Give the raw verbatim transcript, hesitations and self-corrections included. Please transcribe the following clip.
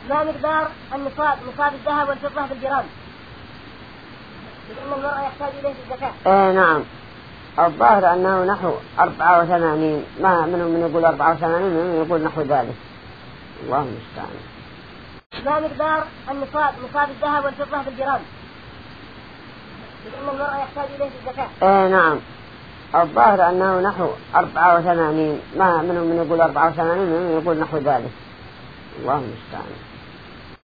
ما مقدار النصاب نصاب الذهب والفضة بالجرام؟ لأن المرأة يحتاج إليه في الزكاة. إيه نعم، الظاهر أنه نحو أربعة وثمانين، ما منهم من يقول أربعة وثمانين ومن يقول نحو ذلك، الله المستعان. ما مقدار النصاب نصاب الذهب والفضة بالجرام؟ لأن المرأة يحتاج إليه في الزكاة. إيه نعم، الظاهر أنه نحو أربعة وثمانين، ما منهم من يقول أربعة وثمانين ومن يقول نحو ذلك، الله المستعان.